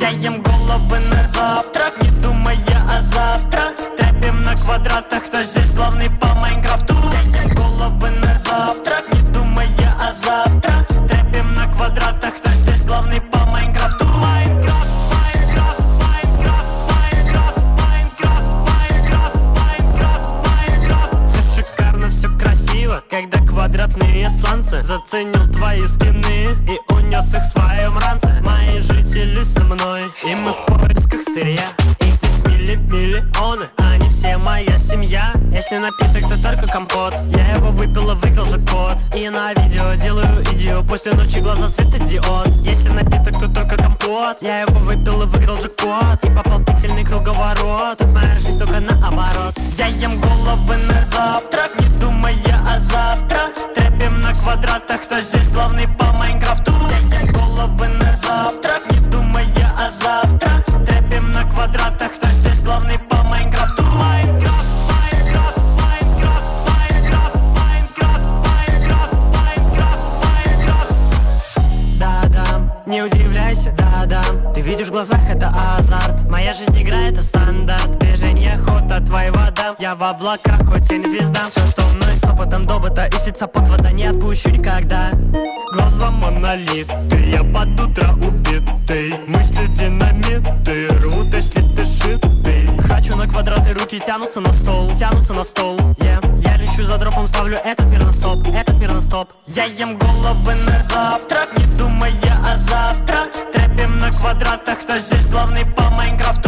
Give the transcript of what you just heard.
Я ем головы на завтрак, не думая о завтра. Трэпим на квадратах, кто здесь главный по Майнкрафту. Я ем головы на завтрак, не думая о завтра. Трэпим на квадратах, кто здесь главный по Майнкрафту. Майнкрафт, Майнкрафт, Майнкрафт, Майнкрафт, Майнкрафт, Майнкрафт, Майнкрафт, Майнкрафт. Все шикарно, все красиво, когда квадратные сланцы заценил твои скины и унес их в своем ранце. Мои жители со мной, и мы в поисках сырья. Их здесь миллионы, они все моя семья. Если напиток, то только компот. Я его выпил и выиграл джекпот. И на видео делаю идею, после ночи глаза светодиод. Если напиток, то только компот. Я его выпил и выиграл джекпот. И попал в пиксельный круговорот. Тут моя жизнь только наоборот. Я ем головы на завтрак, не думая о завтра. Трэпим на квадратах, кто здесь главный по Майнкрафту. Я ем головы на завтрак, не думая о завтра. Трэпим на квадратах, кто здесь главный по Майнкрафту. Майнкрафт, Майнкрафт, Майнкрафт, Майнкрафт, Майнкрафт, Майнкрафт, Майнкрафт, Майнкрафт. Да-да, не удивляйся, да-да. Ты видишь в глазах, это азарт. Моя жизнь игра, это стандарт. Движение, охота, твоя вода. Я в облаках, хоть и не звезда. Все, что мной с опытом добыто, и слиться под вода не отпущу никогда. Глаза монолиты, я под утро убитый. Мысли динамиты, рвут, если ты шитый. Хочу на квадраты, руки тянутся на стол, тянутся на стол, yeah. Я лечу за дропом, ставлю этот мир на стоп, этот мир на стоп. Я ем головы на завтрак, не думая о завтра. Трэпим на квадратах, кто здесь главный по Майнкрафту.